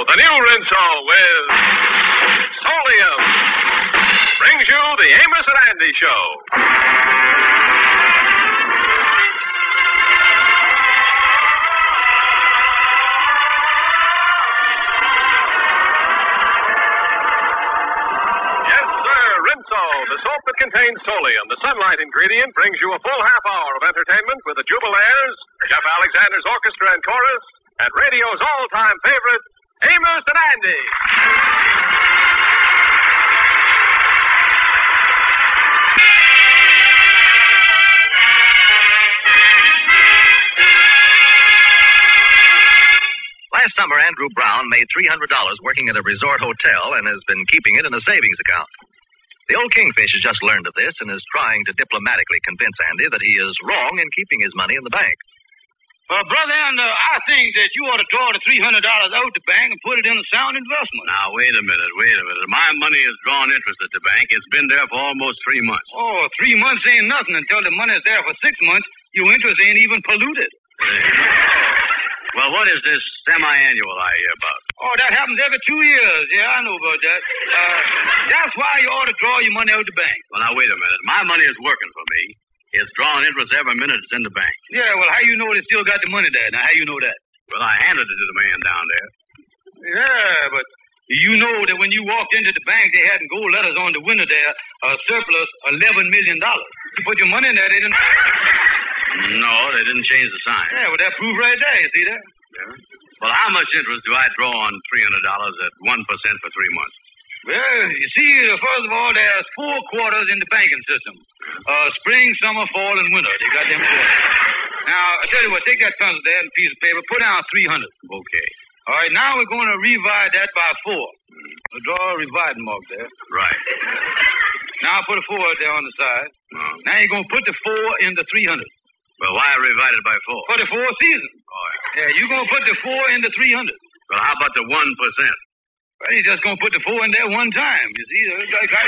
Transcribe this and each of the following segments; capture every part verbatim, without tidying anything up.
the new Rinso with Solium, brings you the Amos and Andy Show. Yes, sir, Rinso, the soap that contains Solium, the sunlight ingredient, brings you a full half hour of entertainment with the Jubilaires, Jeff Alexander's orchestra and chorus, and radio's all-time favorite, Amos and Andy. Last summer, Andrew Brown made three hundred dollars working at a resort hotel and has been keeping it in a savings account. The old kingfish has just learned of this and is trying to diplomatically convince Andy that he is wrong in keeping his money in the bank. Uh, Brother Andy, I think that you ought to draw the three hundred dollars out the bank and put it in a sound investment. Now, wait a minute, wait a minute. My money is drawing interest at the bank. It's been there for almost three months. Oh, three months ain't nothing until the money's there for six months. Your interest ain't even polluted. Well, what is this semi-annual I hear about? Oh, that happens every two years. Yeah, I know about that. Uh, that's why you ought to draw your money out the bank. Well, now, wait a minute. My money is working for me. It's drawing interest every minute it's in the bank. Yeah, well, how you know they still got the money there? Now, how you know that? Well, I handed it to the man down there. Yeah, but you know that when you walked into the bank, they had gold letters on the window there, uh, surplus eleven million dollars. You put your money in there, they didn't... No, they didn't change the sign. Yeah, well, that proof right there, you see that? Yeah. Well, how much interest do I draw on three hundred dollars at one percent for three months? Well, you see, first of all, there's four quarters in the banking system. Uh, spring, summer, fall, and winter. They got them quarters. Now, I tell you what, take that pencil there and a piece of paper, put down three hundred. Okay. All right, now we're going to divide that by four. We'll draw a dividing mark there. Right. Now put a four there on the side. Oh. Now you're going to put the four in the three hundred. Well, why divide it by four? For the four seasons. All right. Yeah, you're going to put the four in the three hundred. Well, how about the one percent? Well, you're just going to put the four in there one time, you see. Like I...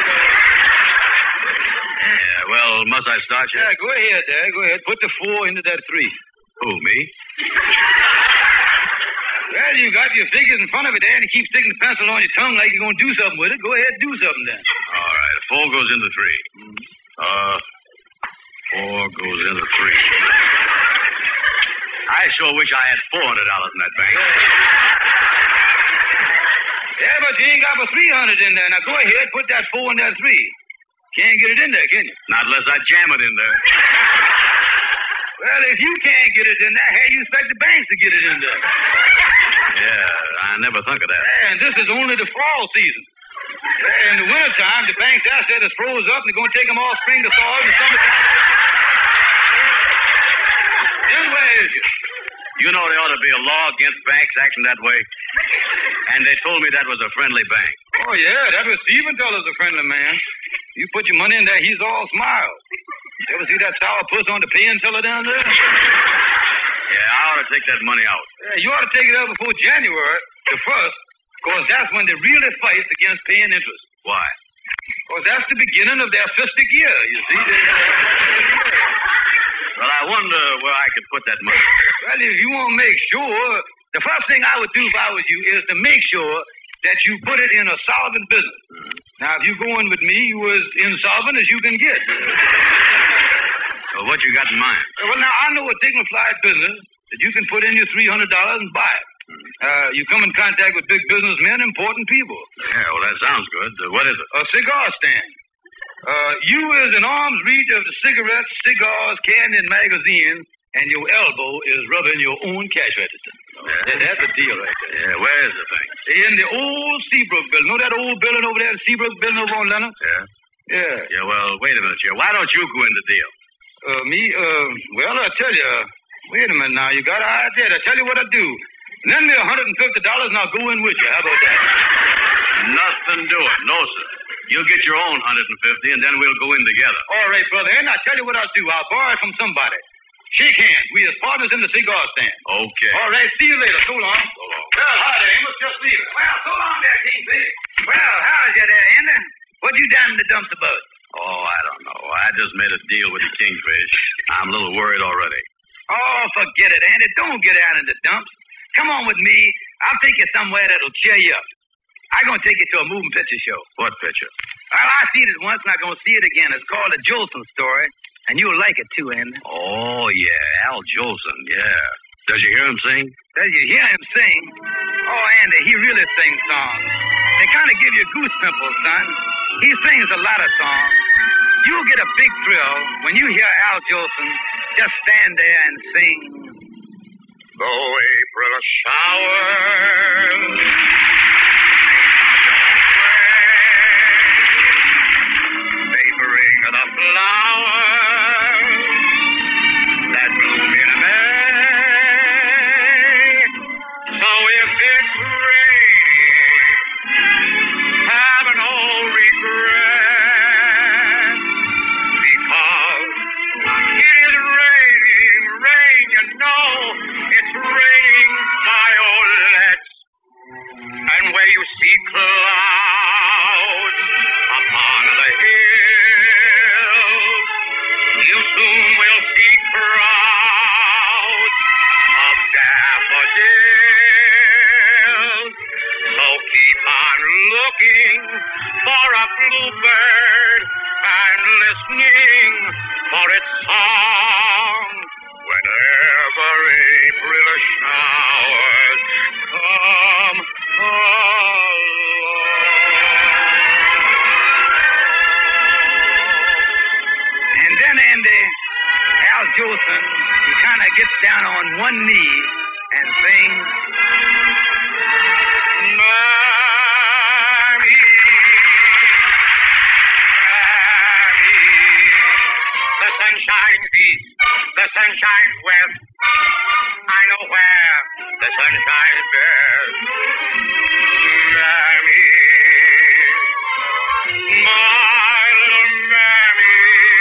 Yeah, well, must I start you? Yeah, go ahead there. Go ahead. Put the four into that three. Who, me? Well, you got your figures in front of it there, and you keep sticking the pencil on your tongue like you're going to do something with it. Go ahead, do something then. All right, four goes into three. Mm-hmm. Uh, four goes into three. I sure wish I had four hundred dollars in that bank. Yeah, but you ain't got but three hundred in there. Now go ahead, put that four in that three. Can't get it in there, can you? Not unless I jam it in there. Well, if you can't get it in there, how you expect the banks to get it in there? Yeah, I never thunk of that. Yeah, and this is only the fall season. Yeah, in the wintertime, the bank's assets froze up, and they're going to take them all spring to fall in the summertime. Then where is you? You know there ought to be a law against banks acting that way. And they told me that was a friendly bank. Oh, yeah, that was Stephen told us a friendly man. You put your money in there, he's all smiles. You ever see that sour puss on the pin teller down there? Yeah, I ought to take that money out. Yeah, you ought to take it out before January, the first, because that's when they really fight against paying interest. Why? Because that's the beginning of their fistic year, you see. Well, I wonder where I could put that money. Well, if you want to make sure, the first thing I would do if I was you is to make sure that you put it in a solvent business. Mm-hmm. Now, if you go in with me, you as insolvent as you can get. Well, what you got in mind? Well, now, I know a dignified business that you can put in your three hundred dollars and buy it. Mm-hmm. Uh, you come in contact with big businessmen, important people. Yeah, well, that sounds good. Uh, what is it? A cigar stand. Uh, you is in arm's reach of the cigarettes, cigars, candy, and magazines, and your elbow is rubbing your own cash register. Yeah. That's a deal right there. Yeah, where is the thing? In the old Seabrook building. Know that old building over there, the Seabrook building over on Leonard? Yeah. Yeah. Yeah, well, wait a minute, here. Why don't you go in the deal? Uh, me? Uh, well, I tell you, wait a minute now. You got an idea. I tell you what I do. Lend me one hundred fifty dollars and I'll go in with you. How about that? Nothing doing. No, sir. You get your own one hundred fifty and then we'll go in together. All right, brother. And I'll tell you what I'll do. I'll borrow it from somebody. Shake hands. We as partners in the cigar stand. Okay. All right. See you later. So long. So long. Well, hi there, Amos. Just leaving. Well, so long there, Kingfish. Well, how's you there, Andy? What you down in the dumps about? Oh, I don't know. I just made a deal with the Kingfish. I'm a little worried already. Oh, forget it, Andy. Don't get out in the dumps. Come on with me. I'll take you somewhere that'll cheer you up. I'm going to take you to a moving picture show. What picture? Well, I seen it once, and I'm going to see it again. It's called The Jolson Story, and you'll like it, too, Andy. Oh, yeah, Al Jolson, yeah. Does you hear him sing? Does you hear him sing? Oh, Andy, he really sings songs. They kind of give you goose pimples, son. He sings a lot of songs. You'll get a big thrill when you hear Al Jolson just stand there and sing. Though April showers they bring the flowers that bloom in May. So if it's raining, have no regret, because it is raining, rain, you know, it's raining violets. And where you see clouds upon the hills, you soon will see crowds of daffodils. So keep on looking for a bluebird and listening for its song whenever April showers come along. And then, Andy, Al Jolson, he kind of gets down on one knee and sings, Mammy, Mammy, the sun shines east, the sun shines west. I know where the sun shines best. Mammy, my little Mammy.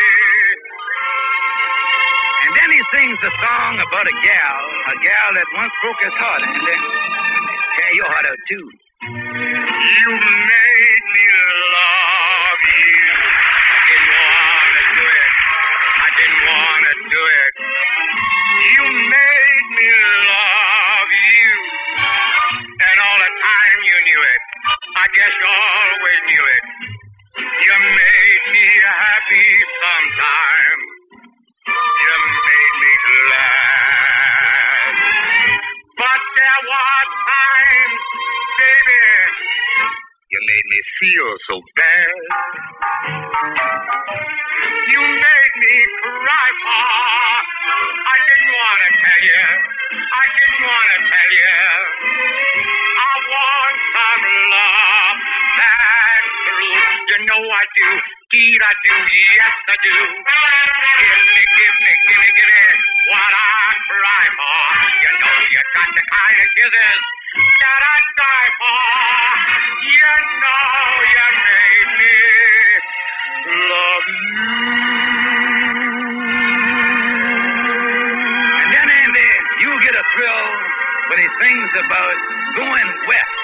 and then he sings a song about a gal, a gal that once broke his heart, Andy. Tear your heart out, too. You made me love you. I didn't want to do it. I didn't want to do it. You made me love you. And all the time you knew it. I guess you always knew it. You made me happy sometime. You made me glad. But there was times, baby, you made me feel so bad. You made me cry, Pa. I didn't want to tell you. I didn't want to tell you. I want some love that's true. You know I do. Indeed I do. Yes, I do. Give me, give me, give me, give me what I cry for. You know you got the kind of kisses that I die for. You know you made me love you. And then, Andy, you get a thrill when he sings about going west.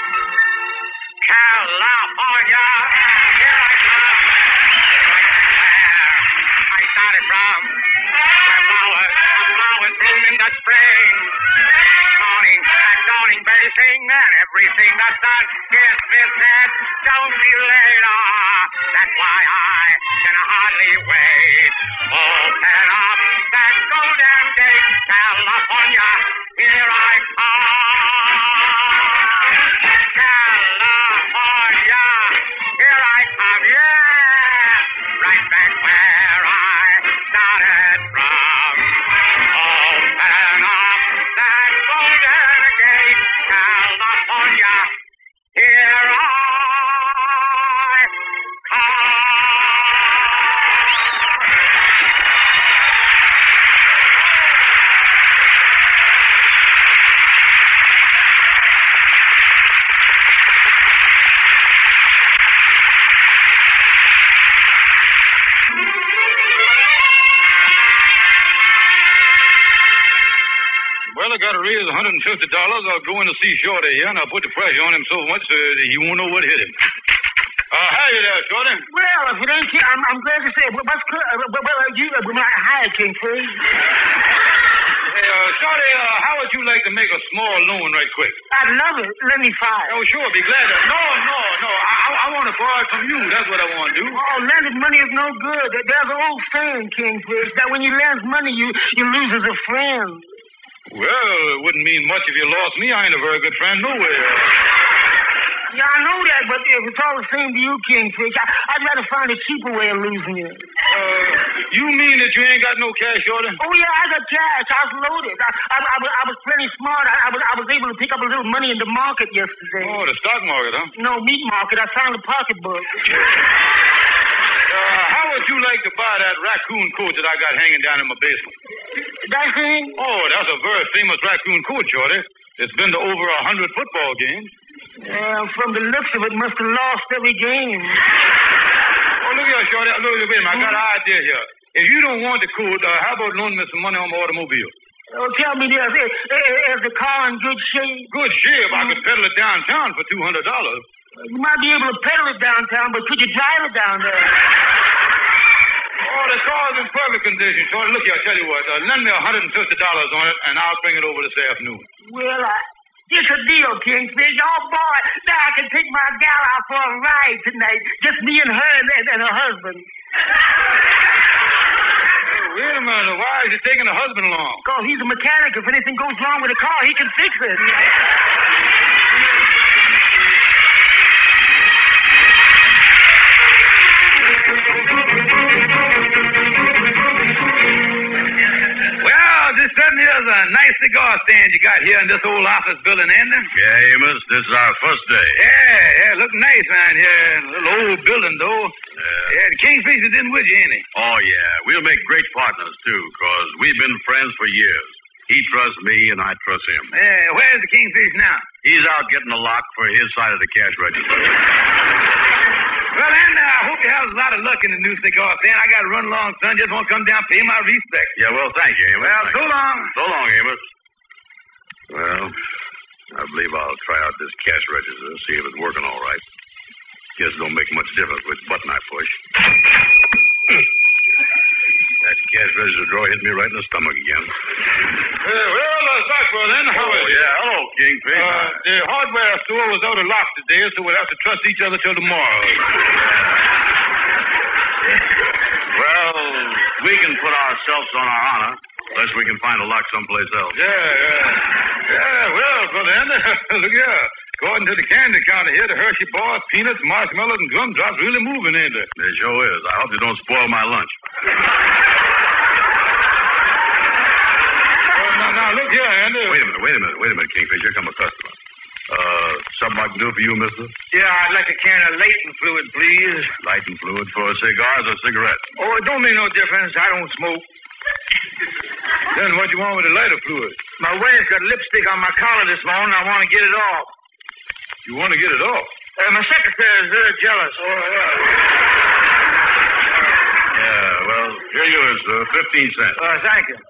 California, here I come. Right where I started from. Where flowers, flowers bloom in the spring. Morning and dawning birds sing, and everything that's done is business. Don't be late, ah. That's why I can hardly wait. Open up that golden gate, California, here I come. California, here I come, yeah. Right back where I started from. Open up that golden gate, California, here I come. Well, I got to raise one hundred fifty dollars. I'll go in to see Shorty here, and I'll put the pressure on him so much uh, that he won't know what hit him. Uh, hi there, Shorty. Well, if it ain't you, I'm, I'm glad to say, what's, uh, well, uh, you, uh, my hi, King Free. Hey, uh, Shorty, uh, how would you like to make a small loan right quick? I'd love it. Let me five. Oh, sure, be glad to. No, no, no. I, I, I want to borrow it from you. That's what I want to do. Oh, lending money is no good. There's an old saying, Kingfish, that when you lend money, you, you lose as a friend. Well, it wouldn't mean much if you lost me. I ain't a very good friend nowhere. Yeah, I know that, but if it's all the same to you, Kingfish, I, I'd rather find a cheaper way of losing it. Uh, you mean that you ain't got no cash, Shorty? Oh, yeah, I got cash. I was loaded. I, I, I, was, I was plenty smart. I, I, was, I was able to pick up a little money in the market yesterday. Oh, the stock market, huh? No, meat market. I found a pocketbook. Uh, how would you like to buy that raccoon coat that I got hanging down in my basement? That thing? Oh, that's a very famous raccoon coat, Shorty. It's been to over a hundred football games. Yeah, from the looks of it, must have lost every game. Oh, look here, Shorty. Look, wait a minute. I got an idea here. If you don't want the coat, uh, how about loaning me some money on my automobile? Oh, tell me this. Is, is the car in good shape? Good shape. I could pedal it downtown for two hundred dollars. You might be able to pedal it downtown, but could you drive it down there? Oh, the car's in perfect condition, Shorty. Look here, I tell you what. Uh, lend me one hundred fifty dollars on it, and I'll bring it over this afternoon. Well, I... It's a deal, Kingfish. Oh, boy, now I can take my gal out for a ride tonight. Just me and her and, and her husband. Hey, wait a minute. Why is he taking the husband along? Because he's a mechanic. If anything goes wrong with the car, he can fix it. This certainly is a nice cigar stand you got here in this old office building, Andy. Yeah, Amos, this is our first day. Yeah, yeah, look nice around here. A little old building, though. Yeah. Yeah, the Kingfish is in with you, ain't he? Oh, yeah. We'll make great partners, too, because we've been friends for years. He trusts me, and I trust him. Yeah, where's the Kingfish now? He's out getting a lock for his side of the cash register. Well, Andy, I hope you have a lot of luck in the new cigar stand. I got to run along, son. Just want to come down, pay my respects. Yeah, well, thank you, Amos. Well, thank so you. long. So long, Amos. Well, I believe I'll try out this cash register, see if it's working all right. Guess it don't make much difference which button I push. That cash register drawer hit me right in the stomach again. Uh, well, uh, Stockwell, then, how oh, is it? yeah. Hello, Kingfish. Uh, the hardware store was out of lock today, so we'll have to trust each other till tomorrow. Well, we can put ourselves on our honor, unless we can find a lock someplace else. Yeah, yeah. Yeah, well, brother Andy, look here. According to the candy counter here, the Hershey bars, peanuts, marshmallows, and gumdrops really moving, ain't they? They sure is. I hope you don't spoil my lunch. Well, now, now, look here, Andy. Wait a minute, wait a minute, wait a minute, Kingfish. Here come a customer. Uh, something I can do for you, mister? Yeah, I'd like a can of Leighton fluid, please. Lighting fluid for cigars or cigarettes? Oh, it don't make no difference. I don't smoke. Then what you want with the lighter fluid? My wife's got lipstick on my collar this morning. I want to get it off. You want to get it off? Uh, my secretary is very jealous. Oh, yeah. Yeah, well, here you is, sir. Fifteen cents. Uh, thank you.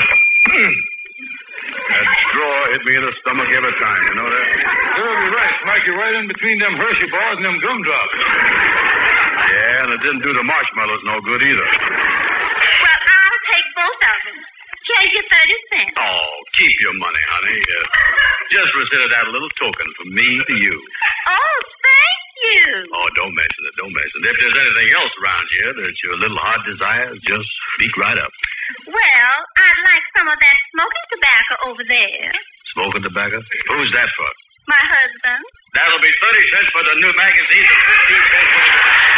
That straw hit me in the stomach every time, you know that? You'll be right. Smack you right in between them Hershey bars and them gumdrops. Yeah, and it didn't do the marshmallows no good either. Well, I'll take both of them. Here's your thirty cents. Oh, keep your money, honey. Uh, just consider that a little token from me to you. Oh, thank you. Oh, don't mention it. Don't mention it. If there's anything else around here that's your little heart desires, just speak right up. Well, I'd like some of that smoking tobacco over there. Smoking tobacco? Who's that for? My husband. That'll be thirty cents for the new magazines and fifteen cents for the...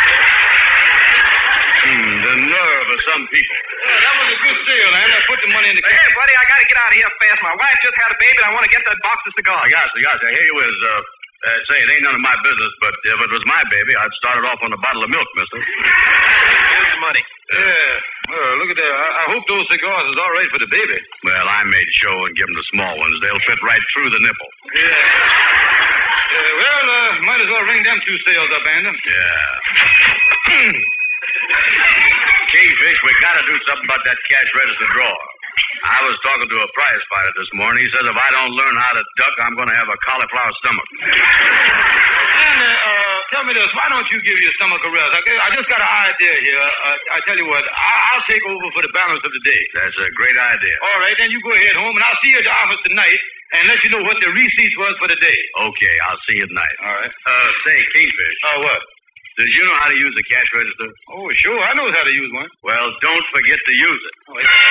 Hmm, the nerve of some people. Yeah, that was a good deal, man. I put the money in the... Hey, buddy, I gotta get out of here fast. My wife just had a baby, and I want to get that box of cigars. I got you, got you. Here you is. Uh, uh, say, it ain't none of my business, but if it was my baby, I'd start it off on a bottle of milk, mister. Here's the money. Yeah. Well, look at that. I, I hope those cigars is all right for the baby. Well, I made sure and give them the small ones. They'll fit right through the nipple. Yeah. Yeah, well, uh, might as well ring them two sales up, Andy. Yeah. Kingfish, we gotta do something about that cash register drawer. I was talking to a prize fighter this morning. He says if I don't learn how to duck, I'm going to have a cauliflower stomach. And, uh, tell me this. Why don't you give your stomach a rest? Okay, I just got an idea here. Uh, I tell you what, I- I'll take over for the balance of the day. That's a great idea. All right, then you go ahead home, and I'll see you at the office tonight and let you know what the receipts was for the day. Okay, I'll see you tonight. All right. Uh, say, Kingfish. Oh, what? Did you know how to use a cash register? Oh, sure. I know how to use one. Well, don't forget to use it. Oh, yeah.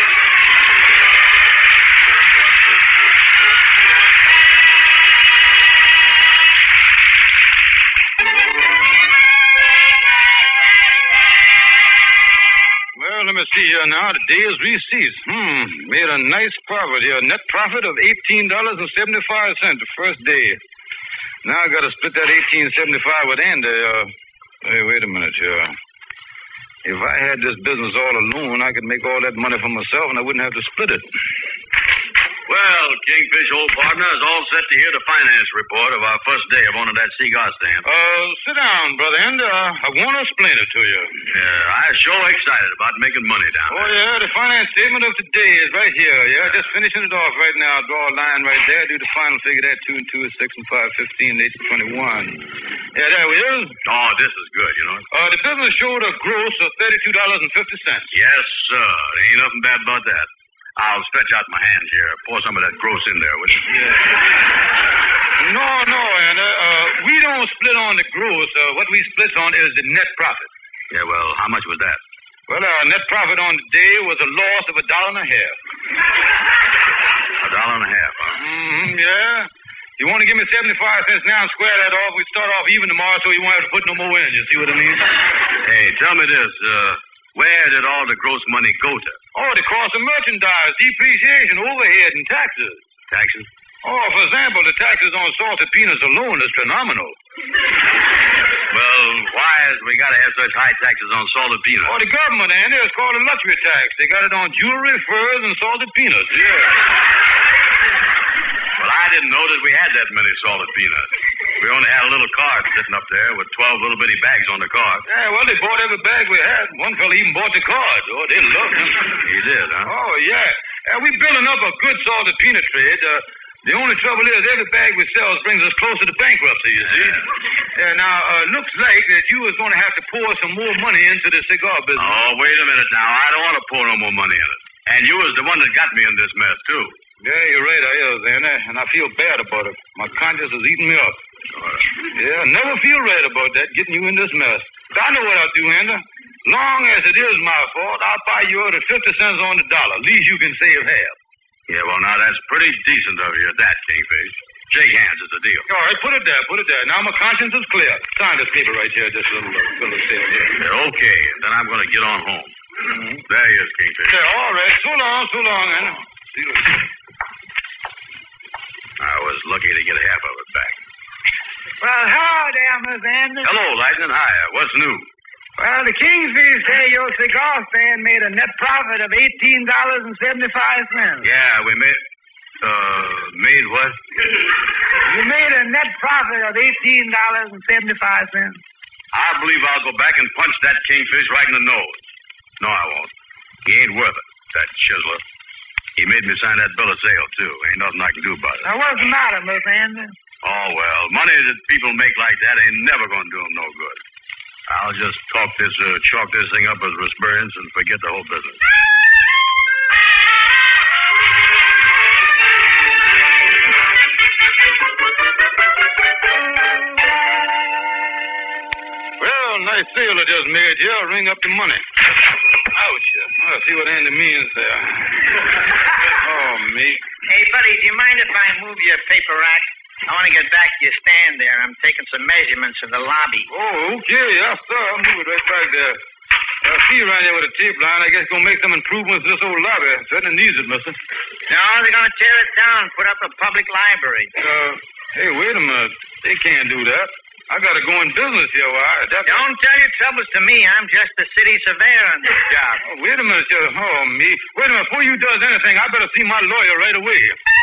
Well, let me see here now. The day's receipts. Hmm. Made a nice profit here. Net profit of eighteen dollars and seventy-five cents the first day. Now I got to split that eighteen seventy-five with Andy. Uh, hey, wait a minute here. If I had this business all alone, I could make all that money for myself and I wouldn't have to split it. Well, Kingfish, old partner, is all set to hear the finance report of our first day of owning that cigar stand. Uh, sit down, brother Andy. Uh, I want to explain it to you. Yeah, I'm sure excited about making money down Oh, there. yeah, the finance statement of today is right here. Yeah, just finishing it off right now. Draw a line right there. Do the final figure there. Two and two is six and five, fifteen, eight and twenty-one. Yeah, there we is. Oh, this is good, you know. Uh, the business showed a gross of thirty-two dollars and fifty cents. Yes, sir. There ain't nothing bad about that. I'll stretch out my hands here. Pour some of that gross in there, will you? Yeah. No, no, Andy. Uh, we don't split on the gross. Uh, what we split on is the net profit. Yeah, well, how much was that? Well, our net profit on the day was a loss of a dollar and a half. A dollar and a half, huh? Mm-hmm, yeah. You want to give me seventy-five cents now and square that off? We start off even tomorrow so you won't have to put no more in. You see what I mean? Hey, tell me this. Uh, where did all the gross money go to? Oh, the cost of merchandise, depreciation, overhead, and taxes. Taxes? Oh, for example, the taxes on salted peanuts alone is phenomenal. Well, why has we got to have such high taxes on salted peanuts? Oh, the government, Andy, it's called a luxury tax. They got it on jewelry, furs, and salted peanuts. Yeah. Well, I didn't know that we had that many salted peanuts. We only had a little cart sitting up there with twelve little bitty bags on the cart. Yeah, well, they bought every bag we had. One fella even bought the cards. Oh, they loved them. He did, huh? Oh, yeah. Uh, we building up a good salted peanut trade. Uh, the only trouble is every bag we sell brings us closer to bankruptcy, you see. Uh, now, uh, looks like that you was going to have to pour some more money into the cigar business. Oh, wait a minute now. I don't want to pour no more money in it. And you was the one that got me in this mess, too. Yeah, you're right, I is, Andy, and I feel bad about it. My conscience is eating me up. Yeah, I never feel right about that, getting you in this mess. But I know what I'll do, Andy. Long as it is my fault, I'll buy you out at fifty cents on the dollar. At least you can save half. Yeah, well, now, that's pretty decent of you, that, Kingfish. Shake hands, it's a deal. All right, put it there, put it there. Now my conscience is clear. Sign this paper right here, this little, uh, little sale here. Yeah, okay, then I'm going to get on home. Mm-hmm. There he is, Kingfish. Yeah, all right. So long, so long, Andy. See you later. I was lucky to get half of it back. Well, hello there, Miss Anderson. Hello, Lightning. Hiya. What's new? Well, the Kingfish say your cigar stand made a net profit of eighteen dollars and seventy-five cents. Yeah, we made... Uh, made what? You made a net profit of eighteen dollars and seventy-five cents. I believe I'll go back and punch that Kingfish right in the nose. No, I won't. He ain't worth it, that chiseler. He made me sign that bill of sale, too. Ain't nothing I can do about it. Now, what's the matter, Miss Anderson? Oh, well, money that people make like that ain't never going to do them no good. I'll just talk this, uh, chalk this thing up as experience and forget the whole business. Well, nice sale I just made here. Ring up the money. Ouch. I'll see what Andy means there. Oh, me. Hey, buddy, do you mind if I move your paper rack? I want to get back to your stand there. I'm taking some measurements of the lobby. Oh, okay. Yes, sir. I'll move it right back there. I see you around here with a tape line. I guess going to make some improvements to this old lobby. Certainly needs it, mister. No, they're going to tear it down and put up a public library. Uh, hey, wait a minute. They can't do that. I got to go in business here. Why? That's Don't tell your troubles to me. I'm just the city surveyor on this job. Oh, wait a minute. Uh, oh, me. Wait a minute. Before you does anything, I better see my lawyer right away.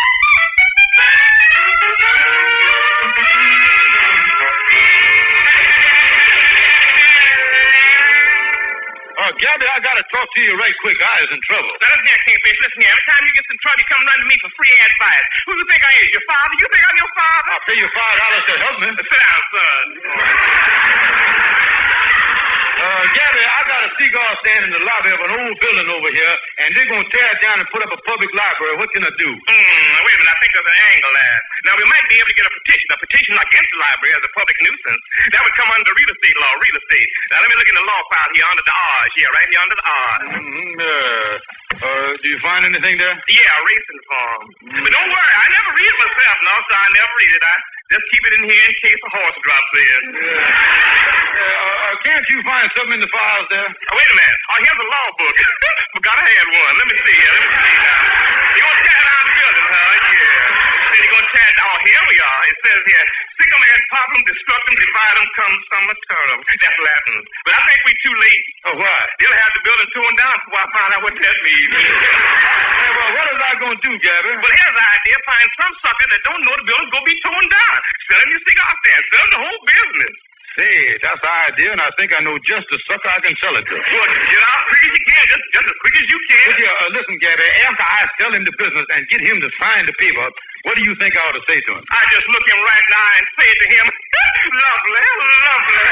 Oh, Gabby, I got to talk to you right quick. I is in trouble. Now, listen here, Kingfish. Listen here. Every time you get in trouble, you come running to me for free advice. Who do you think I is? Your father? You think I'm your father? I'll pay you five dollars to help me. Sit down, son. Gabby, I got a cigar stand in the lobby of an old building over here, and they're going to tear it down and put up a public library. What can I do? Hmm, wait a minute. I think there's an angle there. Now, we might be able to get a petition, a petition against the library as a public nuisance. That would come under real estate law, real estate. Now, let me look in the law file here under the R's. Yeah, right here under the R's. Mm-hmm, uh, uh, do you find anything there? Yeah, a racing form. Mm-hmm. But don't worry, I never read it myself, no, so I never read it. I just keep it in here in case a horse drops in. Yeah. Uh, uh, can't you find something in the files there? Oh, wait a minute. Oh, here's a law book. Forgot I had one. Let me see here. Let me see now. You're going to tear down the building, huh? Yeah. Then you're going to tear down. Oh, here we are. It says here, sick 'em and problem, destruct 'em, divide 'em, come summer term. That's Latin. But I think we're too late. Oh, why? They'll have the building torn down before I find out what that means. Yeah, well, what is I going to do, Gabby? Well, here's the idea. Find some sucker that don't know the building's going to be torn down. Sell him your cigar stand. Sell him the whole business. Say, that's the idea, and I think I know just the sucker I can sell it to. Well, get out as quick as you can. Just, just as quick as you can. Look here, uh, listen, Gabby, after I sell him the business and get him to sign the paper, what do you think I ought to say to him? I just look him right now and say to him, lovely, lovely.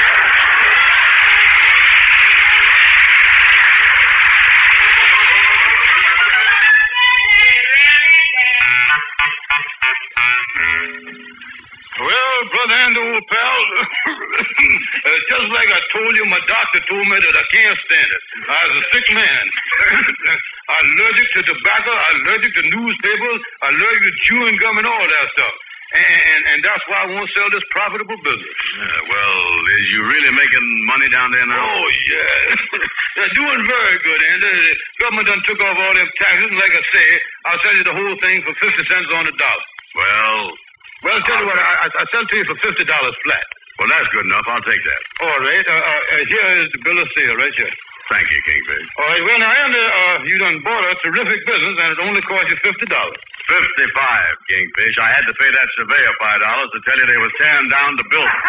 Well, brother and old pal, uh, just like I told you, my doctor told me that I can't stand it. I was a sick man. Allergic to tobacco, allergic to newspapers, allergic to chewing gum and all that stuff. And, and, and that's why I won't sell this profitable business. Yeah, well, is you really making money down there now? Oh, yeah. They're doing very good, and the government done took off all them taxes, and like I say, I'll sell you the whole thing for fifty cents on the dollar. Well... Well, I'll tell you what, I, I, I'll sell to you for fifty dollars flat. Well, that's good enough. I'll take that. All right. Uh, uh, here is the bill of sale right here. Thank you, Kingfish. All right. Well, now, I under, uh, you done bought a terrific business, and it only cost you fifty dollars. Fifty-five, Kingfish. I had to pay that surveyor five dollars to tell you they was tearing down the building.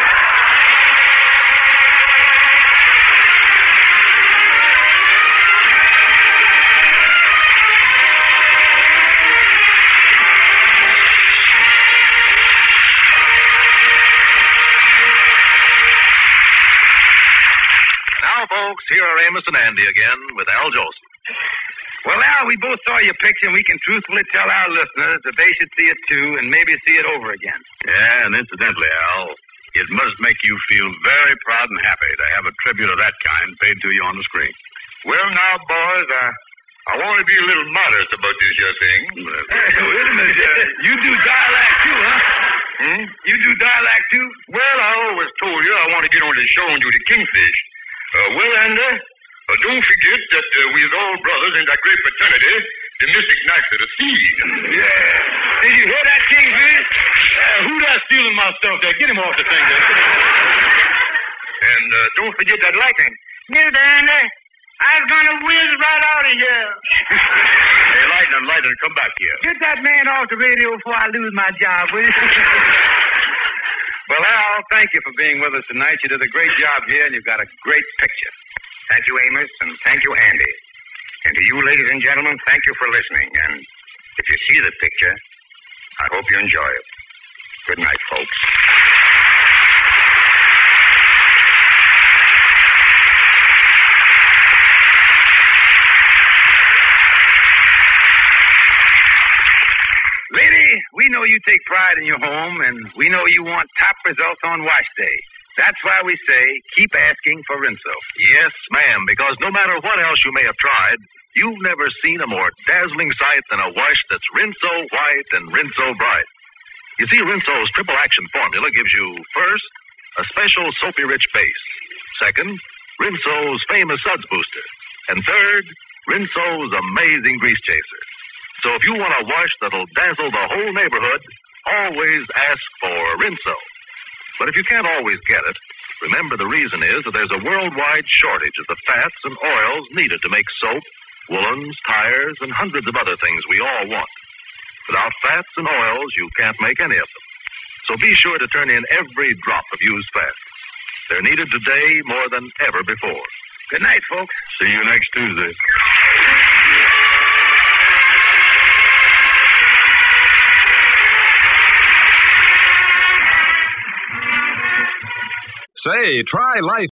Folks, here are Amos and Andy again with Al Jolson. Well, Al, we both saw your picture, and we can truthfully tell our listeners that they should see it, too, and maybe see it over again. Yeah, and incidentally, Al, it must make you feel very proud and happy to have a tribute of that kind paid to you on the screen. Well, now, boys, I, I want to be a little modest about this here thing. Hey, wait a minute. Uh, you do dialect, too, huh? Hmm? You do dialect, too? Well, I always told you I want to get on the show and do the Kingfish. Uh, well, Andy, uh, don't forget that uh, we're all brothers in that great fraternity, the Mystic Knights of the Sea. Yeah. Did you hear that, Kingfish? Uh, who that's stealing my stuff there? Get him off the thing there. And uh, don't forget that lightning. Mister Andy, I was going to whiz right out of here. Hey, Lightning, Lightning, come back here. Get that man off the radio before I lose my job, will you? Well, Al, thank you for being with us tonight. You did a great job here, and you've got a great picture. Thank you, Amos, and thank you, Andy. And to you, ladies and gentlemen, thank you for listening. And if you see the picture, I hope you enjoy it. Good night, folks. Lady, we know you take pride in your home, and we know you want top results on wash day. That's why we say keep asking for Rinso. Yes, ma'am, because no matter what else you may have tried, you've never seen a more dazzling sight than a wash that's Rinso white and Rinso bright. You see, Rinso's triple action formula gives you, first, a special soapy-rich base. Second, Rinso's famous suds booster. And third, Rinso's amazing grease chaser. So if you want a wash that'll dazzle the whole neighborhood, always ask for Rinso. But if you can't always get it, remember the reason is that there's a worldwide shortage of the fats and oils needed to make soap, woolens, tires, and hundreds of other things we all want. Without fats and oils, you can't make any of them. So be sure to turn in every drop of used fats. They're needed today more than ever before. Good night, folks. See you next Tuesday. Say, try Life